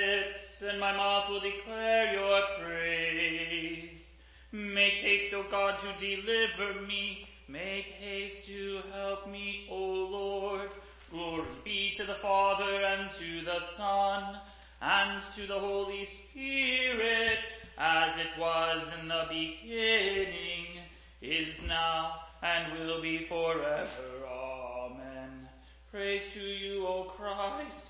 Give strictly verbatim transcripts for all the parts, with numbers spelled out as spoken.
lips, and my mouth will declare your praise. Make haste, O God, to deliver me. Make haste to help me, O Lord. Glory be to the Father, and to the Son, and to the Holy Spirit, as it was in the beginning, is now, and will be forever. Amen. Praise to you, O Christ.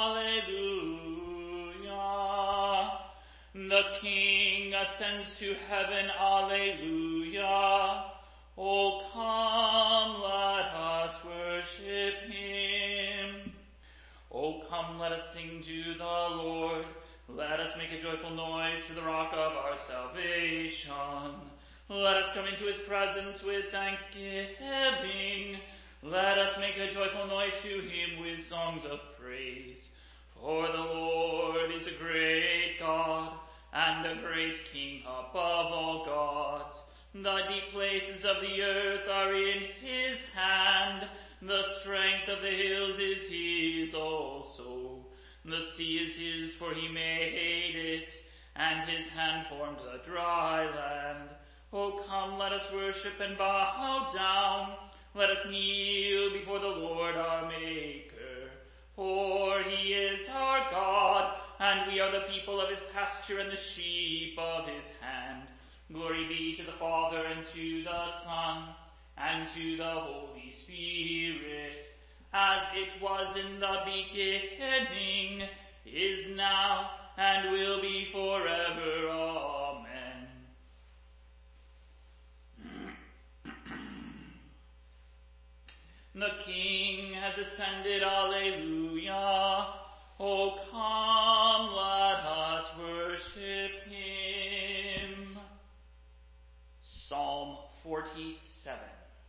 Alleluia. The King ascends to heaven. Alleluia. O come, let us worship him. O come, let us sing to the Lord. Let us make a joyful noise to the rock of our salvation. Let us come into his presence with thanksgiving. Let us make a joyful noise to him with songs of praise. For the Lord is a great God, and a great King above all gods. The deep places of the earth are in his hand. The strength of the hills is his also. The sea is his, for he made it, and his hand formed the dry land. O come, let us worship and bow down. Let us kneel before the Lord our Maker. For he is our God, and we are the people of his pasture and the sheep of his hand. Glory be to the Father, and to the Son, and to the Holy Spirit, as it was in the beginning, is now, and will be forever. Amen. The King has ascended. Alleluia. O come, let us worship him. Psalm forty-seven.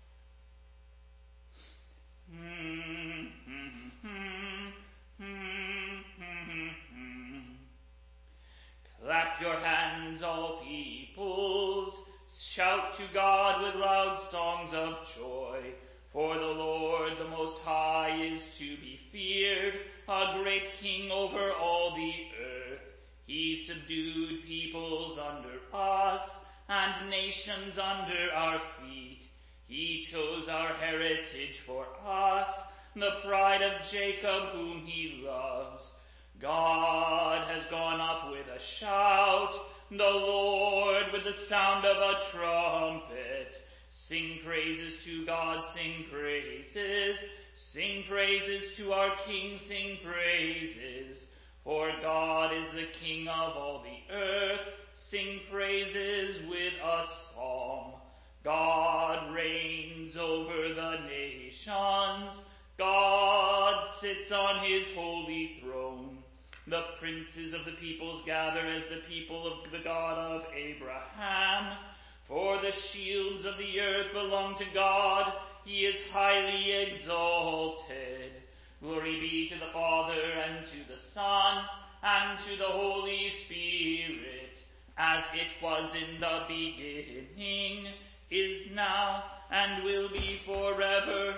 Clap your hands, all peoples. Shout to God with loud songs of joy. For the Lord, the Most High, is to be feared, a great King over all the earth. He subdued peoples under us, and nations under our feet. He chose our heritage for us, the pride of Jacob whom he loves. God has gone up with a shout, the Lord with the sound of a trumpet. Sing praises to God, sing praises. Sing praises to our King, sing praises. For God is the King of all the earth. Sing praises with a psalm. God reigns over the nations. God sits on his holy throne. The princes of the peoples gather as the people of the God of Abraham. For the shields of the earth belong to God. He is highly exalted. Glory be to the Father, and to the Son, and to the Holy Spirit, as it was in the beginning, is now, and will be forever.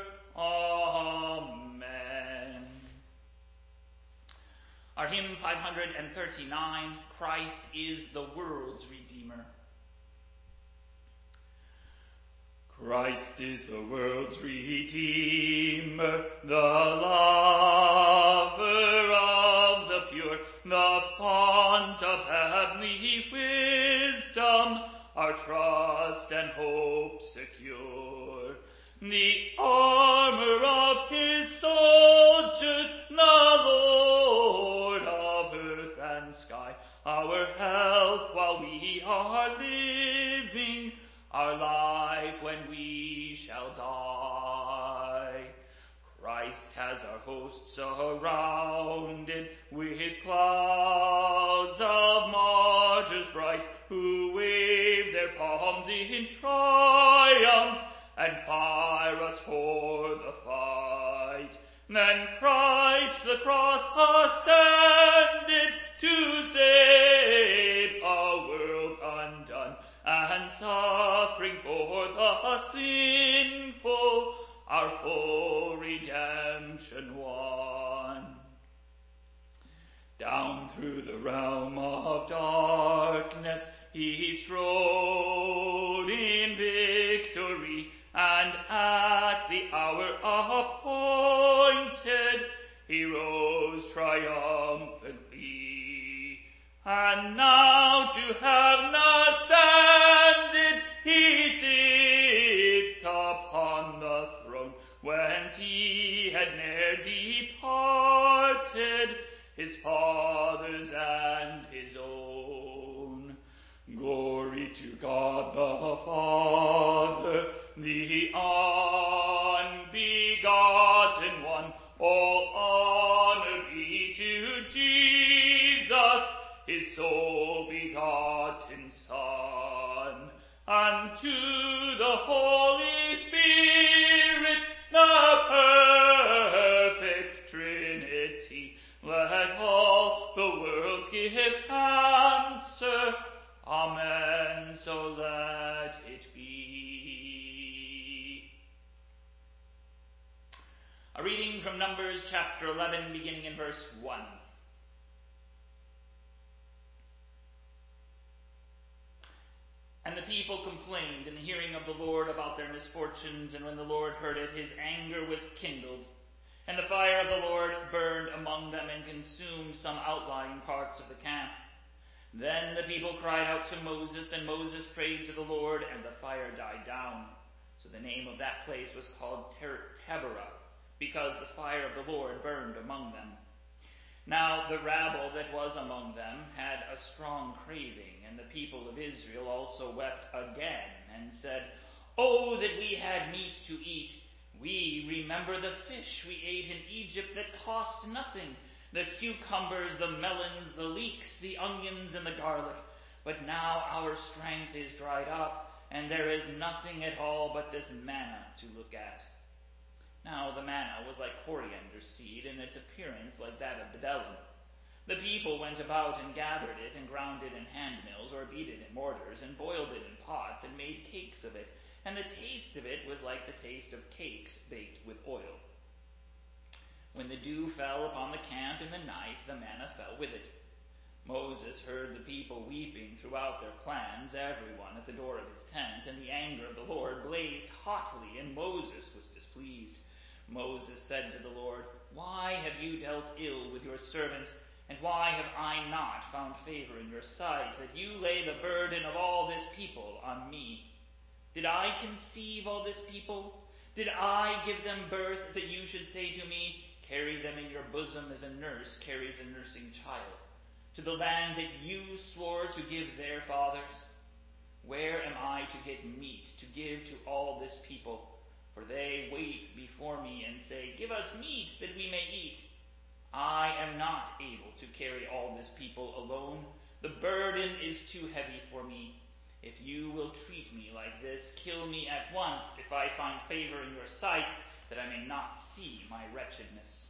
Amen. Our hymn five hundred thirty-nine, Christ is the world's Redeemer. Christ is the world's Redeemer, the lover of the pure, the font of heavenly wisdom, our trust and hope secure. The armor of his soldiers, the Lord of earth and sky, our health while we are living, our life when we shall die. Christ has our hosts surrounded with clouds of martyrs bright, who wave their palms in triumph and fire us for the fight. Then Christ the cross ascended to save a world undone, and suffering for the sinful, our full redemption won. Down Down through the realm of darkness he strode in victory, and at the hour appointed he rose triumphantly. And now to have ascended he sits upon the throne, whence he had ne'er departed, his Father's and his own. Glory to God the Father, the unbegotten one. All honor be to Jesus, his sole begotten Son, and to the Holy Spirit, the perfect Trinity. Let all the world give answer. Amen. So let it be. A reading from Numbers chapter eleven, beginning in verse one. And the people complained in the hearing of the Lord about their misfortunes, and when the Lord heard it, his anger was kindled, and the fire of the Lord burned among them and consumed some outlying parts of the camp. Then the people cried out to Moses, and Moses prayed to the Lord, and the fire died down. So the name of that place was called Taberah, because the fire of the Lord burned among them. Now the rabble that was among them had a strong craving, and the people of Israel also wept again, and said, Oh, that we had meat to eat! We remember the fish we ate in Egypt that cost nothing, the cucumbers, the melons, the leeks, the onions, and the garlic. But now our strength is dried up, and there is nothing at all but this manna to look at. Now the manna was like coriander seed, and its appearance like that of bdellium. The people went about and gathered it, and ground it in handmills, or beat it in mortars, and boiled it in pots, and made cakes of it. And the taste of it was like the taste of cakes baked with oil. When the dew fell upon the camp in the night, the manna fell with it. Moses heard the people weeping throughout their clans, every one at the door of his tent, and the anger of the Lord blazed hotly, and Moses was displeased. Moses said to the Lord, Why have you dealt ill with your servant, and why have I not found favor in your sight, that you lay the burden of all this people on me? Did I conceive all this people? Did I give them birth, that you should say to me, Carry them in your bosom as a nurse carries a nursing child, to the land that you swore to give their fathers? Where am I to get meat to give to all this people? For they wait before me and say, Give us meat that we may eat. I am not able to carry all this people alone. The burden is too heavy for me. If you will treat me like this, kill me at once, if I find favor in your sight, that I may not see my wretchedness.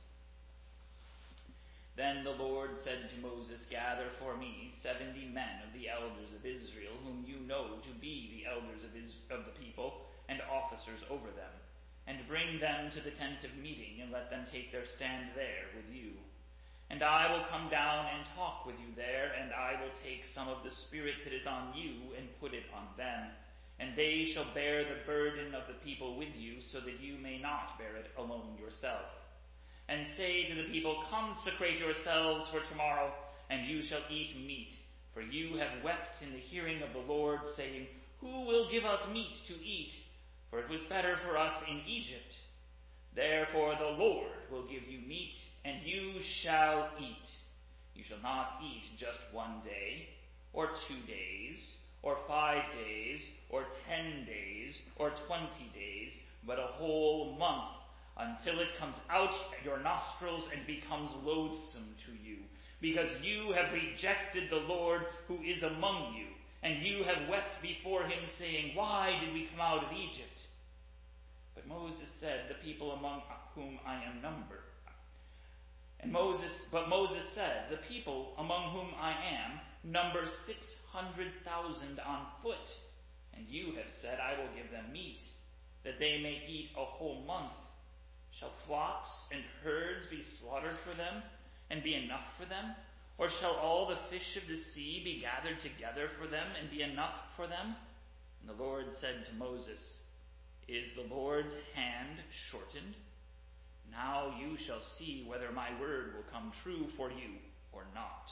Then the Lord said to Moses, Gather for me seventy men of the elders of Israel, whom you know to be the elders of, Is- of the people, and officers over them, and bring them to the tent of meeting, and let them take their stand there with you. And I will come down and talk with you there, and I will take some of the Spirit that is on you and put it on them. And they shall bear the burden of the people with you, so that you may not bear it alone yourself. And say to the people, Consecrate yourselves for tomorrow, and you shall eat meat. For you have wept in the hearing of the Lord, saying, Who will give us meat to eat? For it was better for us in Egypt. Therefore the Lord will give you meat, and you shall eat. You shall not eat just one day, or two days, or five days, or ten days, or twenty days, but a whole month, until it comes out at your nostrils and becomes loathsome to you, because you have rejected the Lord who is among you, and you have wept before him, saying, Why did we come out of Egypt? But Moses said, The people among whom I am numbered. And Moses, but Moses said, The people among whom I am number six hundred thousand on foot, and you have said, I will give them meat, that they may eat a whole month. Shall flocks and herds be slaughtered for them, and be enough for them? Or shall all the fish of the sea be gathered together for them and be enough for them? And the Lord said to Moses, Is the Lord's hand shortened? Now you shall see whether my word will come true for you or not.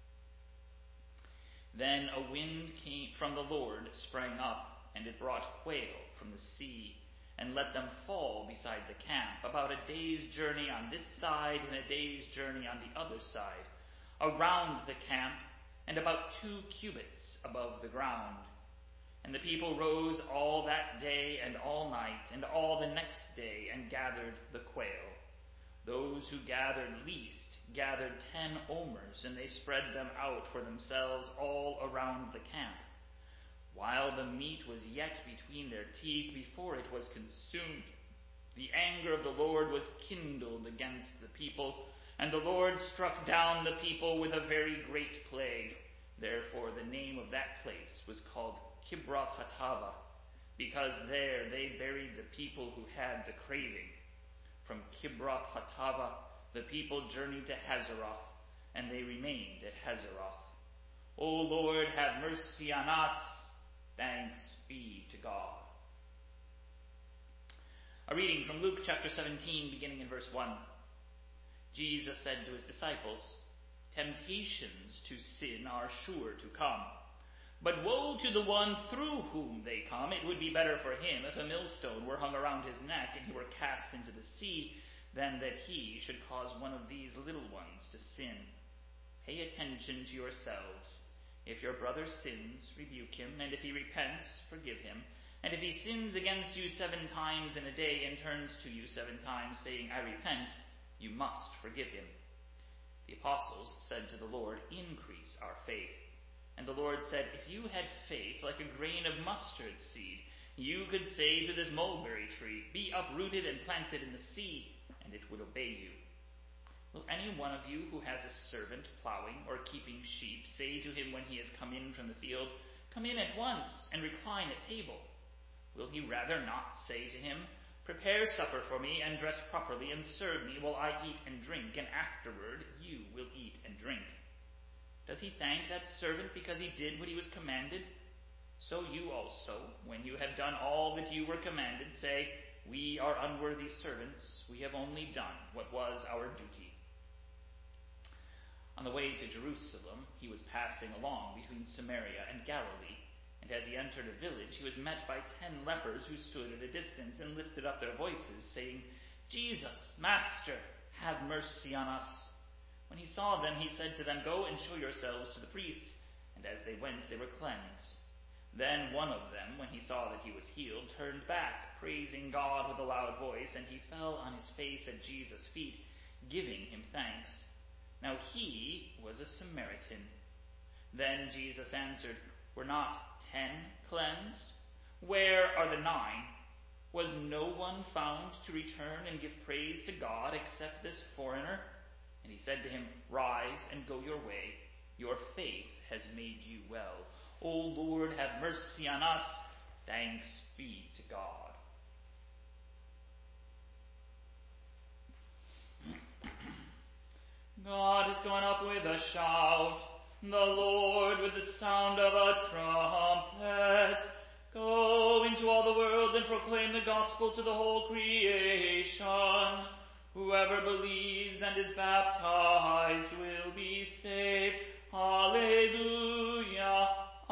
Then a wind came from the Lord sprang up, and it brought quail from the sea, and let them fall beside the camp, about a day's journey on this side and a day's journey on the other side, around the camp, and about two cubits above the ground. And the people rose all that day and all night, and all the next day, and gathered the quail. Those who gathered least gathered ten omers, and they spread them out for themselves all around the camp. While the meat was yet between their teeth, before it was consumed, the anger of the Lord was kindled against the people, and the Lord struck down the people with a very great plague. Therefore the name of that place was called Kibroth Hattaavah, because there they buried the people who had the craving. From Kibroth Hattaavah the people journeyed to Hazeroth, and they remained at Hazeroth. O Lord, have mercy on us. Thanks be to God. A reading from Luke chapter seventeen, beginning in verse one. Jesus said to his disciples, Temptations to sin are sure to come, but woe to the one through whom they come. It would be better for him if a millstone were hung around his neck and he were cast into the sea, than that he should cause one of these little ones to sin. Pay attention to yourselves. If your brother sins, rebuke him, and if he repents, forgive him. And if he sins against you seven times in a day and turns to you seven times, saying, I repent, you must forgive him. The apostles said to the Lord, Increase our faith. And the Lord said, If you had faith like a grain of mustard seed, you could say to this mulberry tree, Be uprooted and planted in the sea, and it would obey you. Will any one of you who has a servant plowing or keeping sheep say to him when he has come in from the field, Come in at once and recline at table? Will he rather not say to him, Prepare supper for me and dress properly and serve me while I eat and drink, and afterward you will eat and drink? Does he thank that servant because he did what he was commanded? So you also, when you have done all that you were commanded, say, We are unworthy servants, we have only done what was our duty. On the way to Jerusalem, he was passing along between Samaria and Galilee, and as he entered a village, he was met by ten lepers who stood at a distance and lifted up their voices, saying, Jesus, Master, have mercy on us. When he saw them, he said to them, Go and show yourselves to the priests. And as they went, they were cleansed. Then one of them, when he saw that he was healed, turned back, praising God with a loud voice, and he fell on his face at Jesus' feet, giving him thanks. Now he was a Samaritan. Then Jesus answered, Were not ten cleansed? Where are the nine? Was no one found to return and give praise to God except this foreigner? And he said to him, Rise and go your way. Your faith has made you well. O Lord, have mercy on us. Thanks be to God. God has gone up with a shout, the Lord with the sound of a trumpet. Go into all the world and proclaim the gospel to the whole creation. Whoever believes and is baptized will be saved. Alleluia,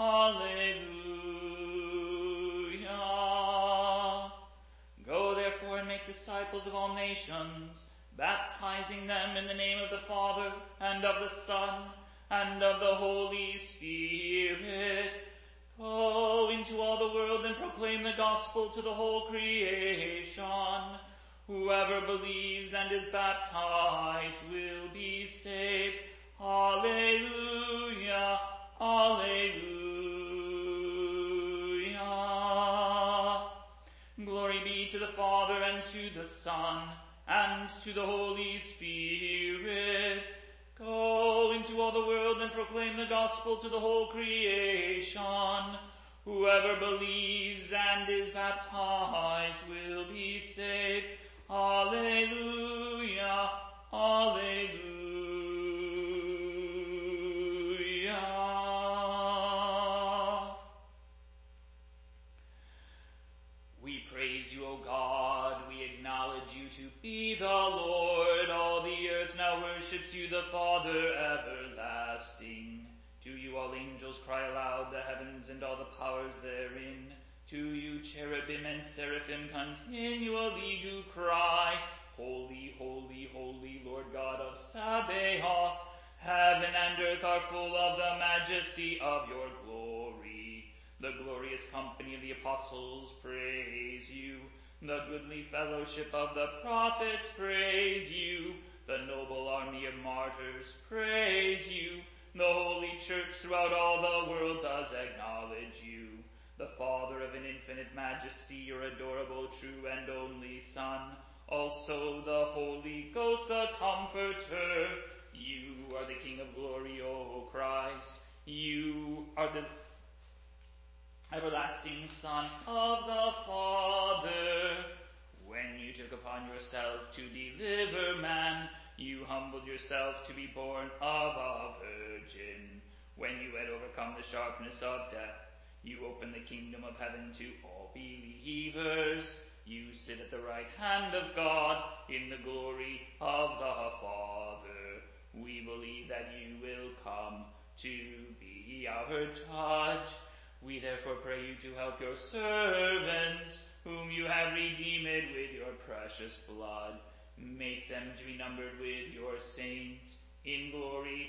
alleluia. Go therefore and make disciples of all nations, baptizing them in the name of the Father, and of the Son, and of the Holy Spirit. Go into all the world and proclaim the gospel to the whole creation. Whoever believes and is baptized will be saved. Alleluia, alleluia. Glory be to the Father, and to the Son, and to the Holy Spirit. Go into all the world and proclaim the gospel to the whole creation. Whoever believes and is baptized will be saved. Alleluia, alleluia. sing. To you all angels cry aloud, the heavens and all the powers therein. To you cherubim and seraphim continually do cry, Holy, holy, holy, Lord God of Sabaoth. Heaven and earth are full of the majesty of your glory. The glorious company of the apostles praise you. The goodly fellowship of the prophets praise you. The noble army of martyrs praise you. The holy church throughout all the world does acknowledge you. The Father of an infinite majesty, your adorable, true, and only Son. Also the Holy Ghost, the Comforter. You are the King of glory, O Christ. You are the everlasting Son of the Father. When you took upon yourself to deliver man, you humbled yourself to be born of a virgin. When you had overcome the sharpness of death, you opened the kingdom of heaven to all believers. You sit at the right hand of God in the glory of the Father. We believe that you will come to be our judge. We therefore pray you to help your servants, whom you have redeemed with your precious blood. Make them to be numbered with your saints in glory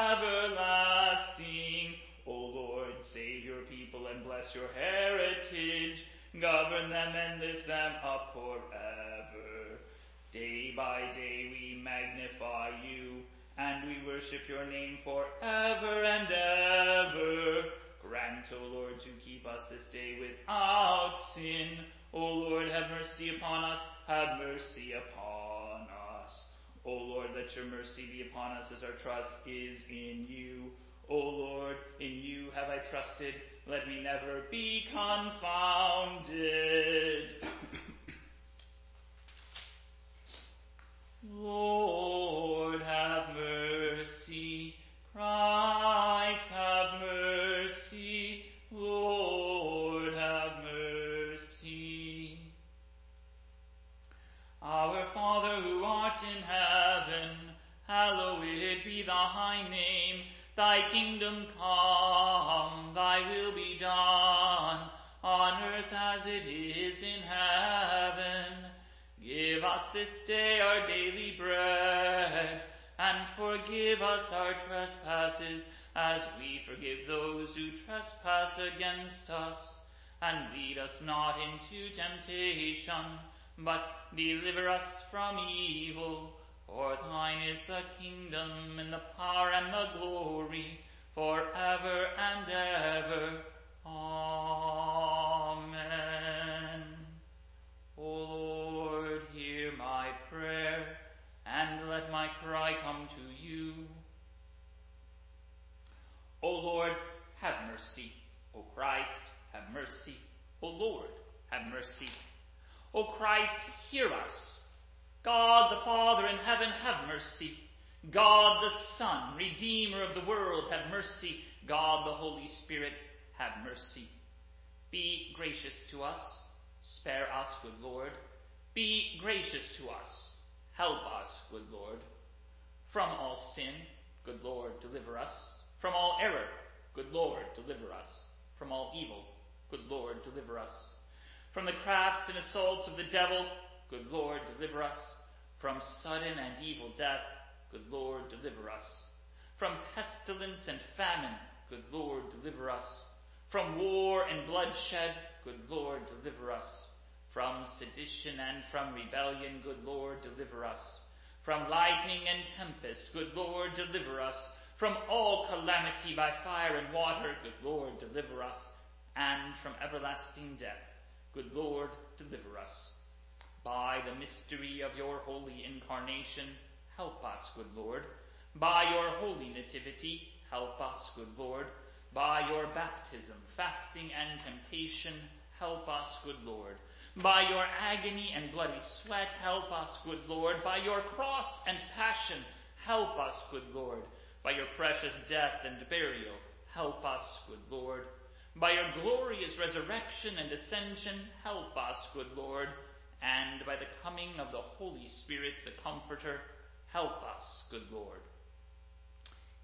everlasting. O Lord, save your people and bless your heritage. Govern them and lift them up forever. Day by day we magnify you, and we worship your name forever and ever. Grant, O Lord, to keep us this day without sin. O Lord, have mercy upon us, have mercy upon us. O Lord, let your mercy be upon us as our trust is in you. O Lord, in you have I trusted, let me never be confounded. Lord, have mercy. Christ, have mercy. Lord, have mercy. Our Father who art in heaven, hallowed be thy name. Thy kingdom come, thy will be done, on earth as it is in heaven. Give us this day our daily bread, and forgive us our trespasses, as we forgive those who trespass against us. And lead us not into temptation, but deliver us from evil. For thine is the kingdom, and the power, and the glory, forever and ever. Amen. O Lord, hear my prayer, and let my cry come to you. O Lord, have mercy. O Christ, have mercy. O Lord, have mercy. O Christ, hear us. God the Father in heaven, have mercy. God the Son, Redeemer of the world, have mercy. God the Holy Spirit, have mercy. Be gracious to us. Spare us, good Lord. Be gracious to us. Help us, good Lord. From all sin, good Lord, deliver us. From all error, good Lord, deliver us. From all evil, good Lord, deliver us. From the crafts and assaults of the devil, good Lord, deliver us. From sudden and evil death, good Lord, deliver us. From pestilence and famine, good Lord, deliver us. From war and bloodshed, good Lord, deliver us. From sedition and from rebellion, good Lord, deliver us. From lightning and tempest, good Lord, deliver us. From all calamity by fire and water, good Lord, deliver us. And from everlasting death, good Lord, deliver us. By the mystery of your holy incarnation, help us, good Lord. By your holy nativity, help us, good Lord. By your baptism, fasting, and temptation, help us, good Lord. By your agony and bloody sweat, help us, good Lord. By your cross and passion, help us, good Lord. By your precious death and burial, help us, good Lord. By your glorious resurrection and ascension, help us, good Lord. And by the coming of the Holy Spirit, the Comforter, help us, good Lord.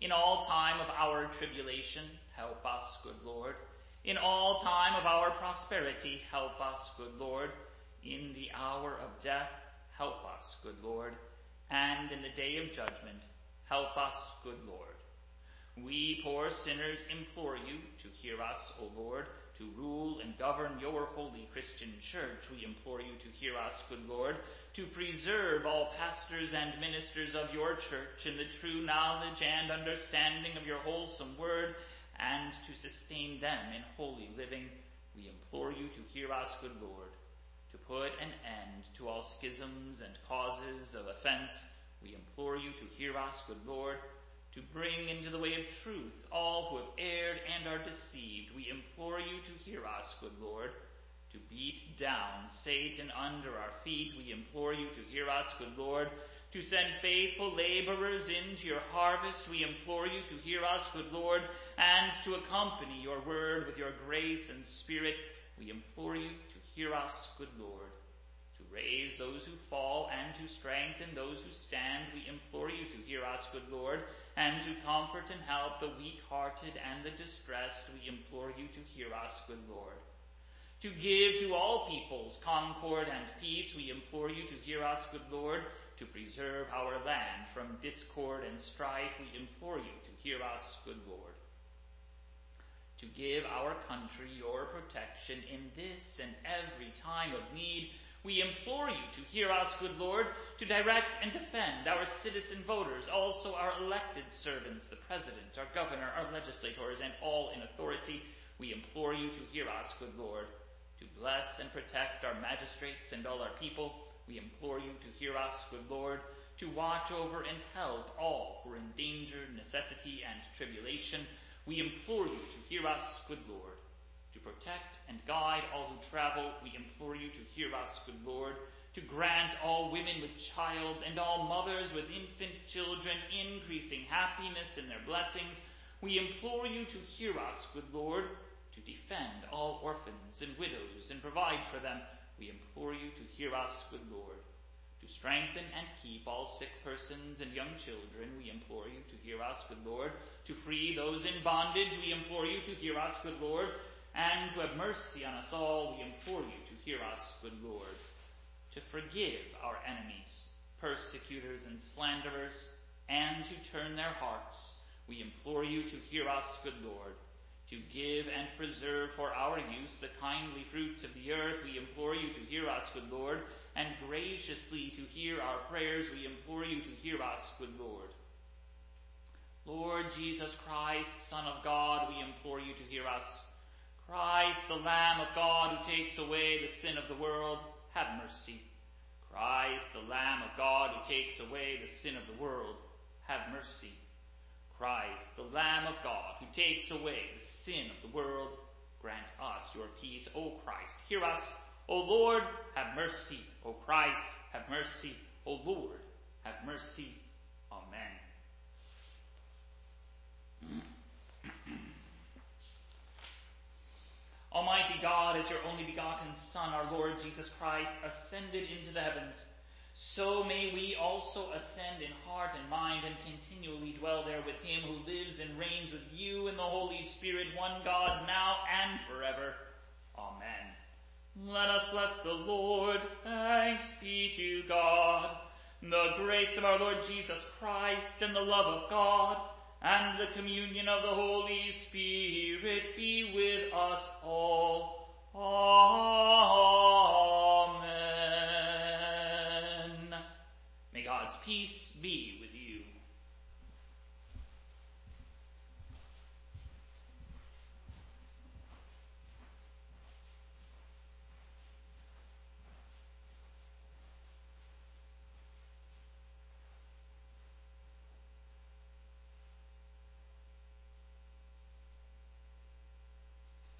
In all time of our tribulation, help us, good Lord. In all time of our prosperity, help us, good Lord. In the hour of death, help us, good Lord. And in the day of judgment, help us, good Lord. We poor sinners implore you to hear us, O Lord, to rule and govern your holy Christian church. We implore you to hear us, good Lord, to preserve all pastors and ministers of your church in the true knowledge and understanding of your wholesome word, and to sustain them in holy living. We implore you to hear us, good Lord, to put an end to all schisms and causes of offense. We implore you to hear us, good Lord, to bring into the way of truth all who have erred and are deceived. We implore you to hear us, good Lord, to beat down Satan under our feet. We implore you to hear us, good Lord, to send faithful laborers into your harvest. We implore you to hear us, good Lord, and to accompany your word with your grace and spirit. We implore you to hear us, good Lord, to raise those who fall and to strengthen those who stand. We implore you to hear us, good Lord, and to comfort and help the weak-hearted and the distressed. We implore you to hear us, good Lord. To give to all peoples concord and peace. We implore you to hear us, good Lord, to preserve our land from discord and strife. We implore you to hear us, good Lord. To give our country your protection in this and every time of need. We implore you to hear us, good Lord, to direct and defend our citizen voters, also our elected servants, the President, our Governor, our legislators, and all in authority. We implore you to hear us, good Lord, to bless and protect our magistrates and all our people. We implore you to hear us, good Lord, to watch over and help all who are in danger, necessity, and tribulation. We implore you to hear us, good Lord, to protect and guide all who travel. We implore you to hear us, good Lord, to grant all women with child and all mothers with infant children increasing happiness in their blessings. We implore you to hear us, good Lord, to defend all orphans and widows and provide for them. We implore you to hear us, good Lord, to strengthen and keep all sick persons and young children. We implore you to hear us, good Lord, to free those in bondage. We implore you to hear us, good Lord, and to have mercy on us all. We implore you to hear us, good Lord, to forgive our enemies, persecutors and slanderers, and to turn their hearts. We implore you to hear us, good Lord, to give and preserve for our use the kindly fruits of the earth. We implore you to hear us, good Lord, and graciously to hear our prayers. We implore you to hear us, good Lord. Lord Jesus Christ, Son of God, we implore you to hear us. Christ, the Lamb of God who takes away the sin of the world, have mercy. Christ, the Lamb of God who takes away the sin of the world, have mercy. Christ, the Lamb of God who takes away the sin of the world, grant us your peace. O Christ, hear us. O Lord, have mercy. O Christ, have mercy. O Lord, have mercy. Amen. Almighty God, as your only begotten Son, our Lord Jesus Christ, ascended into the heavens, so may we also ascend in heart and mind and continually dwell there with him who lives and reigns with you in the Holy Spirit, one God, now and forever. Amen. Let us bless the Lord. Thanks be to God. The grace of our Lord Jesus Christ and the love of God and the communion of the Holy Spirit be with us all. Amen.